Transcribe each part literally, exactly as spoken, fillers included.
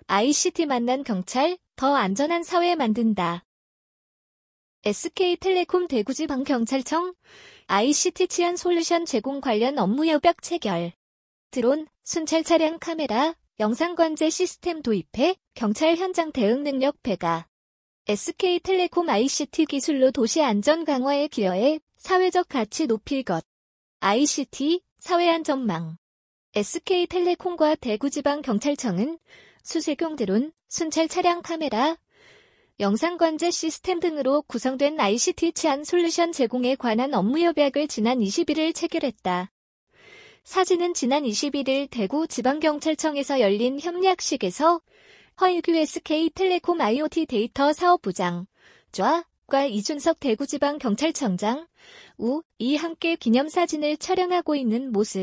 아이씨티 만난 경찰, 더 안전한 사회 만든다. 에스케이텔레콤 대구지방경찰청, 아이씨티 치안 솔루션 제공 관련 업무 협약 체결. 드론, 순찰 차량 카메라, 영상 관제 시스템 도입해 경찰 현장 대응 능력 배가. 에스케이텔레콤 아이씨티 기술로 도시 안전 강화에 기여해 사회적 가치 높일 것. 아이씨티, 사회안전망. 에스케이텔레콤과 대구지방경찰청은 수색용 드론, 순찰 차량 카메라, 영상 관제 시스템 등으로 구성된 아이씨티 치안 솔루션 제공에 관한 업무 협약을 지난 이십일일 체결했다. 사진은 지난 이십일일 대구지방경찰청에서 열린 협약식에서 허일규 에스케이텔레콤 아이오티 데이터 사업부장, 좌과 이준석 대구지방경찰청장, 우,이 함께 기념사진을 촬영하고 있는 모습.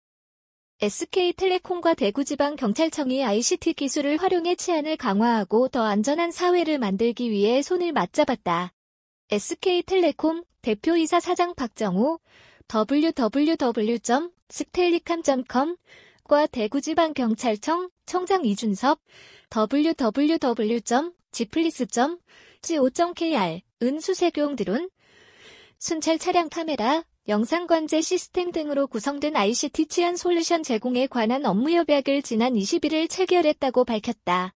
에스케이텔레콤과 대구지방경찰청이 아이씨티 기술을 활용해 치안을 강화하고 더 안전한 사회를 만들기 위해 손을 맞잡았다. 에스케이텔레콤 대표이사 사장 박정우, 더블유 더블유 더블유 점 스텔리캄 점 컴과 대구지방경찰청 청장 이준섭, 더블유 더블유 더블유 점 지플리스 점 씨오 점 케이알, 은 수색용 드론, 순찰 차량 카메라, 영상 관제 시스템 등으로 구성된 아이씨티 치안 솔루션 제공에 관한 업무 협약을 지난 이십일일 체결했다고 밝혔다.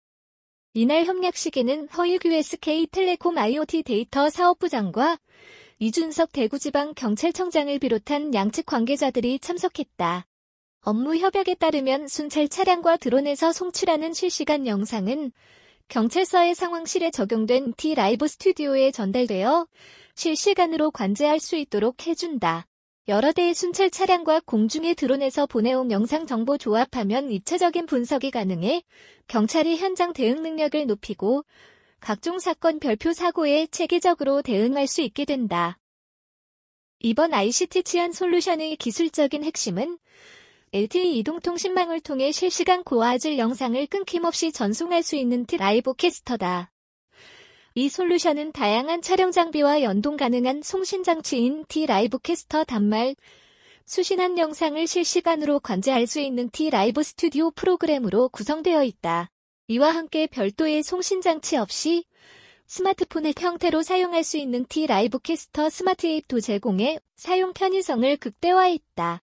이날 협약식에는 허일규 에스케이텔레콤 아이오티 데이터 사업부장과 이준석 대구지방경찰청장을 비롯한 양측 관계자들이 참석했다. 업무 협약에 따르면 순찰 차량과 드론에서 송출하는 실시간 영상은 경찰서의 상황실에 적용된 T-라이브 스튜디오에 전달되어 실시간으로 관제할 수 있도록 해준다. 여러 대의 순찰 차량과 공중의 드론에서 보내온 영상 정보 조합하면 입체적인 분석이 가능해 경찰이 현장 대응 능력을 높이고 각종 사건 별표 사고에 체계적으로 대응할 수 있게 된다. 이번 아이씨티 치안 솔루션의 기술적인 핵심은 엘티이 이동통신망을 통해 실시간 고화질 영상을 끊김없이 전송할 수 있는 T-라이브 캐스터다. 이 솔루션은 다양한 촬영 장비와 연동 가능한 송신 장치인 T-라이브 캐스터 단말, 수신한 영상을 실시간으로 관제할 수 있는 T-라이브 스튜디오 프로그램으로 구성되어 있다. 이와 함께 별도의 송신 장치 없이 스마트폰의 형태로 사용할 수 있는 T-라이브 캐스터 스마트 앱도 제공해 사용 편의성을 극대화했다.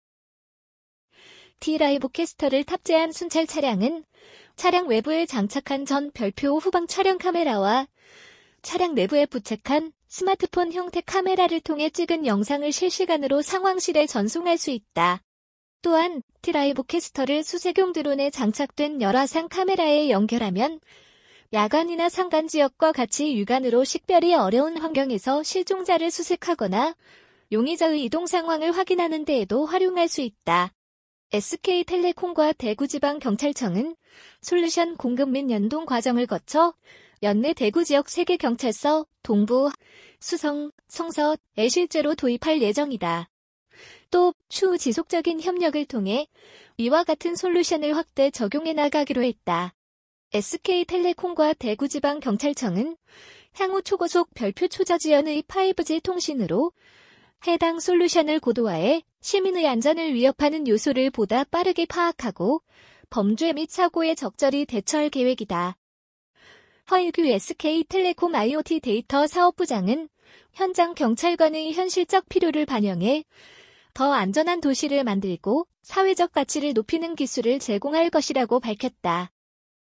T-라이브 캐스터를 탑재한 순찰 차량은 차량 외부에 장착한 전 별표 후방 촬영 카메라와 차량 내부에 부착한 스마트폰 형태 카메라를 통해 찍은 영상을 실시간으로 상황실에 전송할 수 있다. 또한 T-라이브 캐스터를 수색용 드론에 장착된 열화상 카메라에 연결하면 야간이나 산간 지역과 같이 육안으로 식별이 어려운 환경에서 실종자를 수색하거나 용의자의 이동 상황을 확인하는 데에도 활용할 수 있다. 에스케이텔레콤과 대구지방경찰청은 솔루션 공급 및 연동 과정을 거쳐 연내 대구 지역 세 개 경찰서, 동부, 수성, 성서에 실제로 도입할 예정이다. 또 추후 지속적인 협력을 통해 이와 같은 솔루션을 확대 적용해 나가기로 했다. 에스케이텔레콤과 대구지방경찰청은 향후 초고속 별표 초저지연의 파이브지 통신으로 해당 솔루션을 고도화해 시민의 안전을 위협하는 요소를 보다 빠르게 파악하고 범죄 및 사고에 적절히 대처할 계획이다. 허일규 에스케이텔레콤 아이오티 데이터 사업부장은 현장 경찰관의 현실적 필요를 반영해 더 안전한 도시를 만들고 사회적 가치를 높이는 기술을 제공할 것이라고 밝혔다.